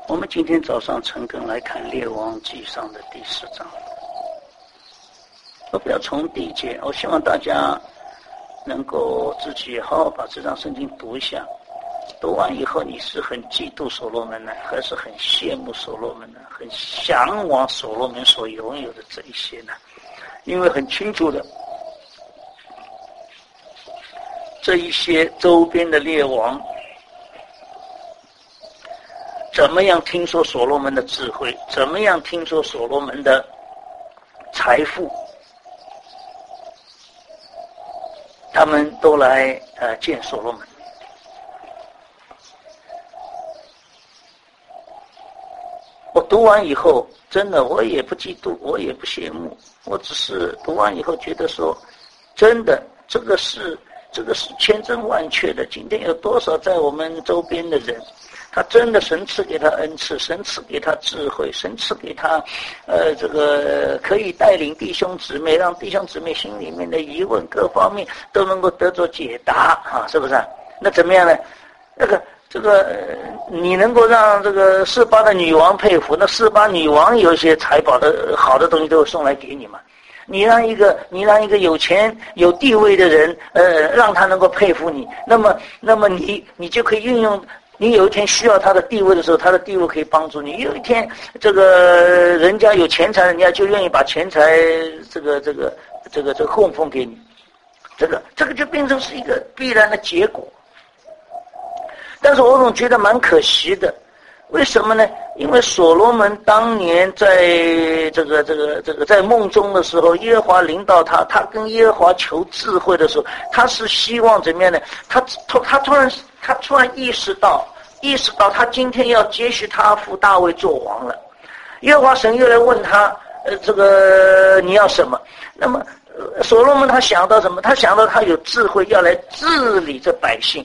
我们今天早上诚恳来看《列王纪上》的第10章。我不要从第1节，我希望大家能够自己好好把这章圣经读一下。读完以后，你是很嫉妒所罗门呢，还是很羡慕所罗门呢？很向往所罗门所拥有的这一些呢？因为很清楚的，这一些周边的列王怎么样听说所罗门的智慧，怎么样听说所罗门的财富，他们都来见所罗门。我读完以后，真的我也不嫉妒，我也不羡慕，我只是读完以后觉得说，真的这个是千真万确的。今天有多少在我们周边的人，他真的神赐给他恩赐，神赐给他智慧，神赐给他这个可以带领弟兄姊妹，让弟兄姊妹心里面的疑问各方面都能够得到解答啊，是不是？那怎么样呢？这个你能够让这个示巴的女王佩服，那示巴女王有一些财宝的好的东西都会送来给你嘛。你让一个有钱有地位的人让他能够佩服你，那么你就可以运用，你有一天需要他的地位的时候，他的地位可以帮助你。有一天这个人家有钱财，人家就愿意把钱财这个供奉给你，这个就变成是一个必然的结果。但是我总觉得蛮可惜的，为什么呢？因为所罗门当年在在梦中的时候，耶和华领导他跟耶和华求智慧的时候，他是希望怎么样呢？他突然意识到他今天要接续他父大卫做王了。耶和华神又来问他，你要什么？那么所罗门他想到什么？他想到他有智慧要来治理这百姓。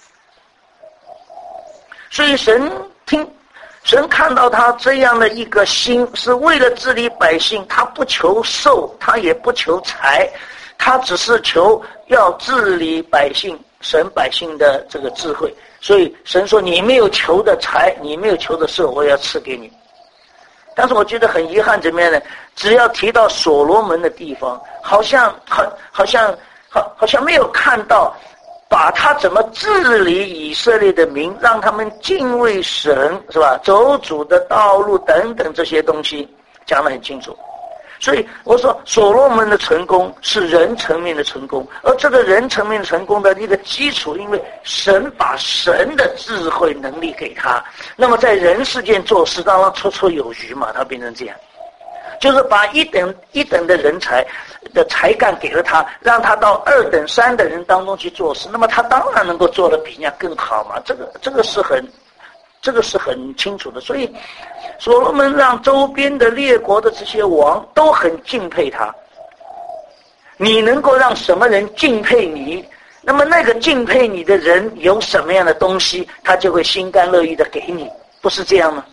所以神看到他这样的一个心，是为了治理百姓，他不求寿，他也不求财，他只是求要治理百姓，神百姓的这个智慧。所以神说，你没有求的财，你没有求的寿，我要赐给你。但是我觉得很遗憾，怎么样呢？只要提到所罗门的地方，好像没有看到把他怎么治理以色列的民，让他们敬畏神，是吧？走主的道路等等这些东西讲得很清楚。所以我说所罗门的成功是人层面的成功，而这个人层面成功的一个基础，因为神把神的智慧能力给他，那么在人世间做事当然绰绰有余嘛，他变成这样，就是把一等的人才的才干给了他，让他到2等3等人当中去做事，那么他当然能够做得比人家更好嘛，这个是很清楚的。所以所罗门让周边的列国的这些王都很敬佩他。你能够让什么人敬佩你，那么那个敬佩你的人有什么样的东西，他就会心甘乐意的给你，不是这样吗？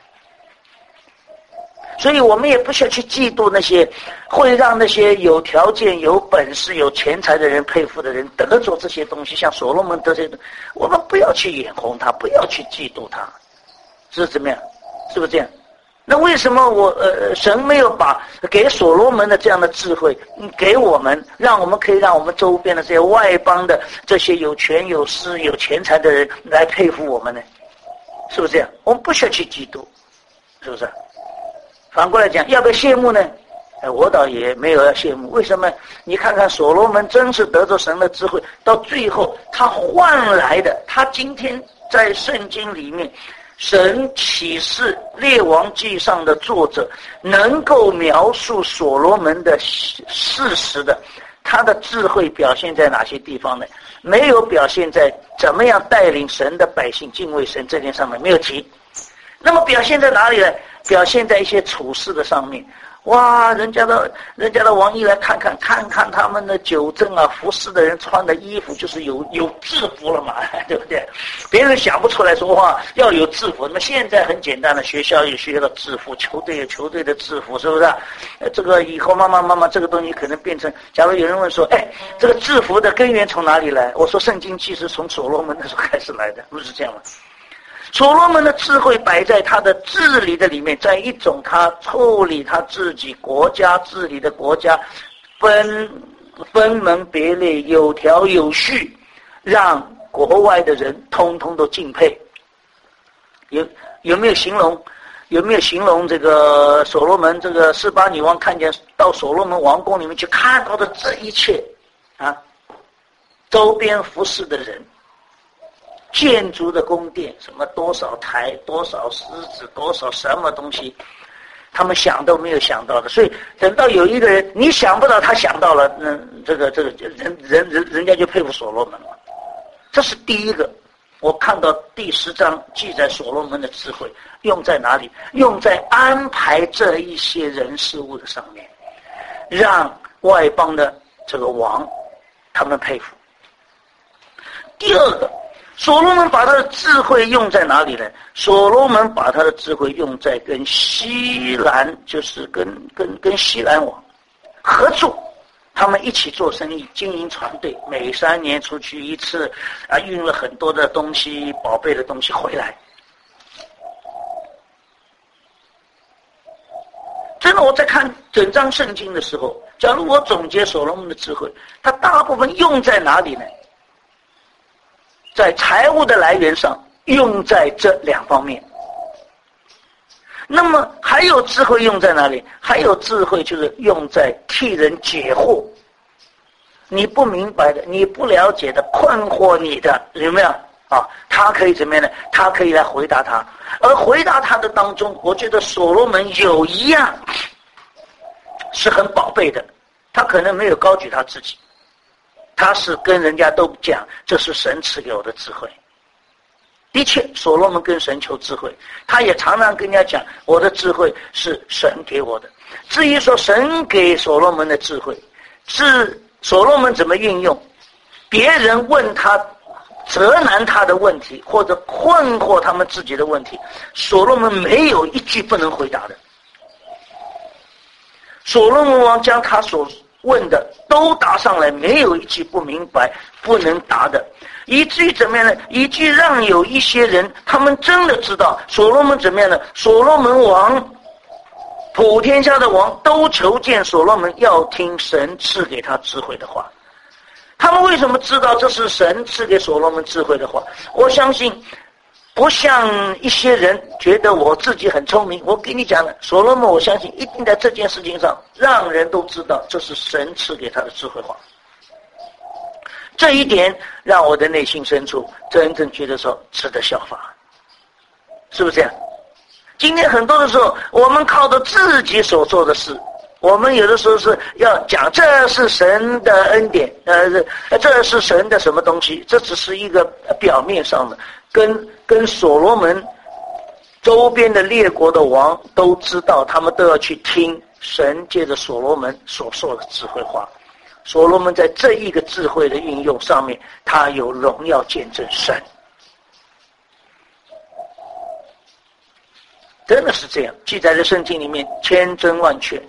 所以我们也不需要去嫉妒那些会让那些有条件有本事有钱财的人佩服的人得着这些东西，像所罗门得这些，我们不要去眼红他，不要去嫉妒他，是怎么样？是不是这样？那为什么神没有把给所罗门的这样的智慧给我们，让我们可以让我们周边的这些外邦的这些有权有势有钱财的人来佩服我们呢？是不是这样？我们不需要去嫉妒，是不是？反过来讲，要不要羡慕呢？我倒也没有要羡慕。为什么？你看看所罗门真是得着神的智慧，到最后他换来的，他今天在圣经里面神启示列王记上的作者能够描述所罗门的事实的，他的智慧表现在哪些地方呢？没有表现在怎么样带领神的百姓敬畏神这点上面，没有提。那么表现在哪里呢？表现在一些处事的上面。哇，人家的王一来看看他们的酒政啊，服侍的人穿的衣服就是有制服了嘛，对不对？别人想不出来说话要有制服，那么现在很简单的，学校有学校的制服，球队有球队的制服，是不是？这个以后慢慢这个东西可能变成，假如有人问说，这个制服的根源从哪里来？我说圣经其实从所罗门那时候开始来的，不是这样吗？ 所罗门的智慧摆在他的治理的里面，在一种他处理他自己国家治理的国家，分门别类，有条有序，让国外的人通通都敬佩。有没有形容？有没有形容这个所罗门这个示巴女王看见到所罗门王宫里面去看到的这一切啊？周边服侍的人，建筑的宫殿，什么多少台，多少狮子，多少什么东西，他们想都没有想到的。所以等到有一个人你想不到他想到了，这个人家就佩服所罗门了。这是第一个。我看到第10章记载所罗门的智慧用在哪里？用在安排这一些人事物的上面，让外邦的这个王他们佩服。第二个，所罗门把他的智慧用在哪里呢？所罗门把他的智慧用在跟西兰，就是跟西兰王合作，他们一起做生意，经营船队，每3年出去一次，运了很多的东西，宝贝的东西回来。真的，我在看整章圣经的时候，假如我总结所罗门的智慧，他大部分用在哪里呢？在财务的来源上，用在这2方面。那么还有智慧用在哪里？还有智慧就是用在替人解惑。你不明白的，你不了解的，困惑你的，有没有啊？他可以怎么样呢？他可以来回答他。而回答他的当中，我觉得所罗门有一样是很宝贝的，他可能没有高举他自己，他是跟人家都讲，这是神赐给我的智慧。的确，所罗门跟神求智慧，他也常常跟人家讲，我的智慧是神给我的。至于说神给所罗门的智慧是所罗门怎么运用，别人问他责难他的问题，或者困惑他们自己的问题，所罗门没有一句不能回答的。所罗门王将他所问的都答上来，没有一句不明白不能答的，以至于怎么样呢？以至于让有一些人他们真的知道所罗门怎么样呢？所罗门王普天下的王都求见所罗门，要听神赐给他智慧的话。他们为什么知道这是神赐给所罗门智慧的话？我相信不像一些人觉得我自己很聪明，我给你讲了，所罗门我相信一定在这件事情上让人都知道这是神赐给他的智慧话。这一点让我的内心深处真正觉得说值得效法，是不是这样？今天很多的时候我们靠着自己所做的事，我们有的时候是要讲这是神的恩典，这是神的什么东西，这只是一个表面上的，跟所罗门周边的列国的王都知道，他们都要去听神借着所罗门所说的智慧话。所罗门在这一个智慧的运用上面，他有荣耀见证神，真的是这样，记载在圣经里面千真万确。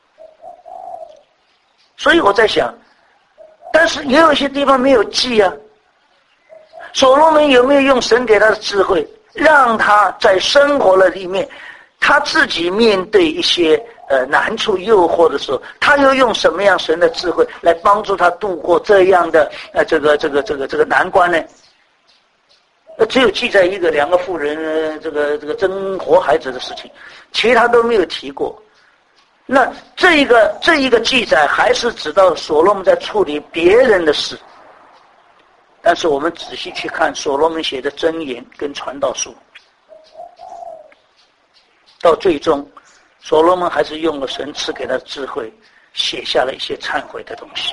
所以我在想，但是也有一些地方没有记啊。所罗门有没有用神给他的智慧，让他在生活的里面，他自己面对一些难处诱惑的时候，他又用什么样神的智慧来帮助他度过这样的这个难关呢？只有记载2个妇人这个争活孩子的事情，其他都没有提过。那这一个记载还是指到所罗门在处理别人的事，但是我们仔细去看所罗门写的箴言跟传道书，到最终所罗门还是用了神赐给他的智慧，写下了一些忏悔的东西。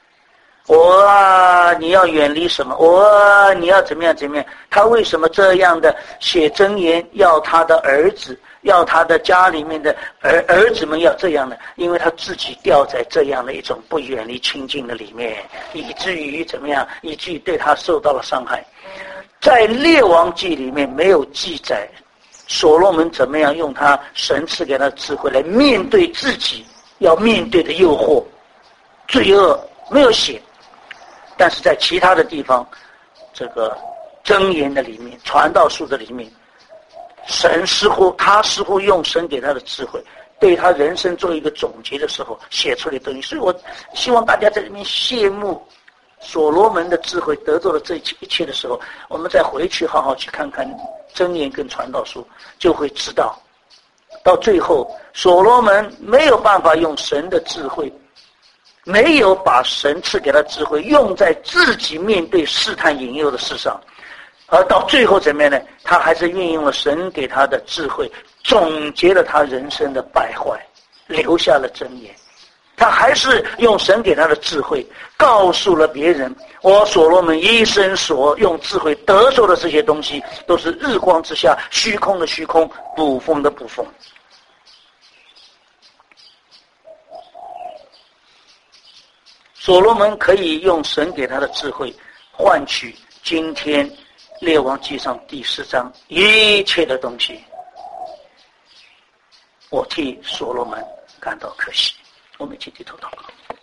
你要远离什么？你要怎么样怎么样？他为什么这样的写箴言，要他的儿子，要他的家里面的儿子们要这样的？因为他自己掉在这样的一种不远离亲近的里面，以至于怎么样？以至于对他受到了伤害。在列王记里面没有记载所罗门怎么样用他神赐给他的智慧来面对自己要面对的诱惑、罪恶，没有写。但是在其他的地方，这个箴言的里面，传道书的里面，他似乎用神给他的智慧，对他人生做一个总结的时候写出来的东西。所以我希望大家在这边羡慕所罗门的智慧，得到了这一切的时候，我们再回去好好去看看箴言跟传道书，就会知道到最后所罗门没有办法用神的智慧，没有把神赐给他智慧用在自己面对试探引诱的事上，而到最后怎么样呢？他还是运用了神给他的智慧，总结了他人生的败坏，留下了箴言。他还是用神给他的智慧告诉了别人，我所罗门一生所用智慧得受的这些东西，都是日光之下虚空的虚空，捕风的捕风。所罗门可以用神给他的智慧换取今天列王纪上第4章一切的东西。我替所罗门感到可惜。我们一起低头祷告。